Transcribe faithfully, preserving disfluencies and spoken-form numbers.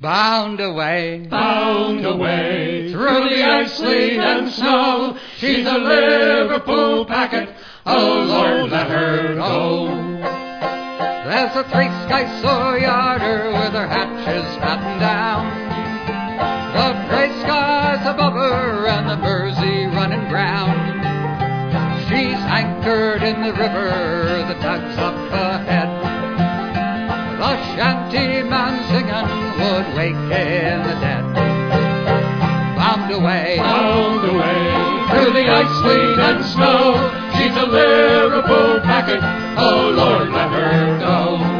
Bound away, bound away, through the ice, sleet, and snow. She's a Liverpool packet, oh Lord, let her go. There's a three-skysail yarder with her hatches battened down. The grey sky's above her and the Mersey running brown. She's anchored in the river, the tug's up ahead. The shanty man singing would waken the dead. Bound away, bound away, through the ice, sleet, and snow. She's a Liverpool packet, oh Lord, let her go.